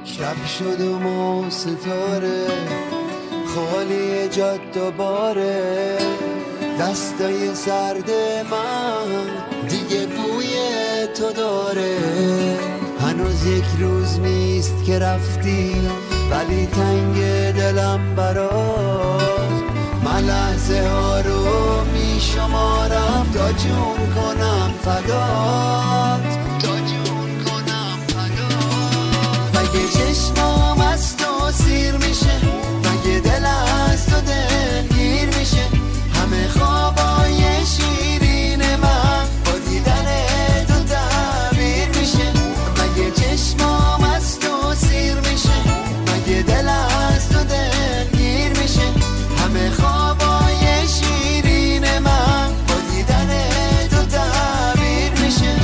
شب شد و ما ستاره خالی جاد و باره، دستای سرد من دیگه بوی تو داره. هنوز یک روز نیست که رفتی ولی تنگ دلم برات. من لحظه ها رو می شمارم تا جون کنم فدات، تا جون کنم فدات. مگه چشمام از تو سیر میشه، مگه دل از تو دلگیر میشه، همه خوابای شیرین من با دیدن تو تعبیر میشه. مگه چشمام از تو سیر میشه، مگه دل از تو دلگیر میشه، همه خوابای شیرین من با دیدن تو تعبیر میشه.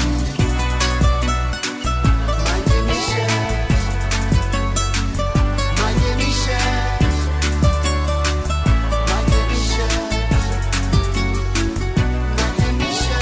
مگه میشه، مگه میشه، مگه میشه، مگه میشه.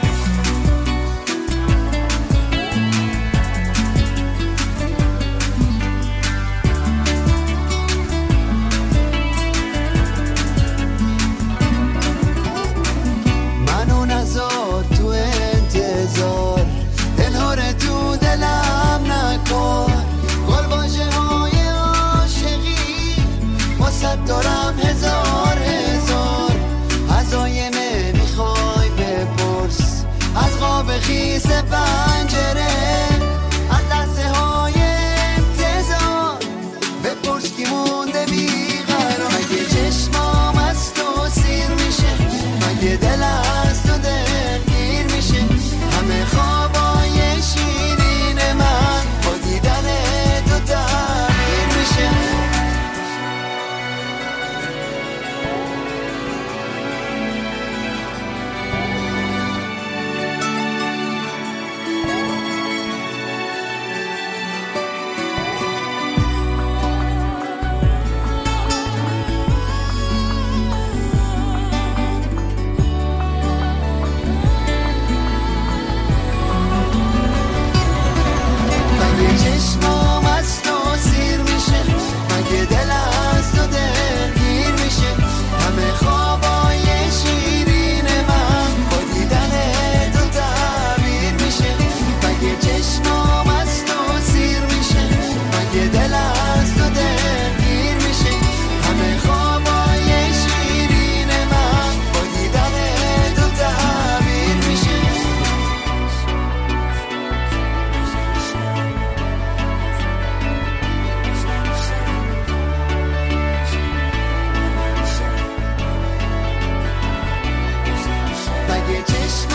منو نذار تو انتظار، دلهور تو دلم نکن. گلباژه های عاشقی واسه دارم هزار هزار. از آینه میخوای بپرس، از قاب خیس پنجره، از لحظه های انتظار بپرس کی مونده بیقرار. مگه چشمام از تو سیر میشه، مگه دل از تو دلگیر میشه، همه خوابای شیرین من با دیدن تو تعبیر میشه. مگه چشمام از تو سیر میشه، مگه دل از تو دلگیر میشه، همه خوابای شیرین من با دیدن تو تعبیر میشه. مگه چشمام از تو سیر میشه، مگه دل از تو دلگیر میشه، همه خوابای شیرین من با دیدن تو تعبیر میشه. مگه چشم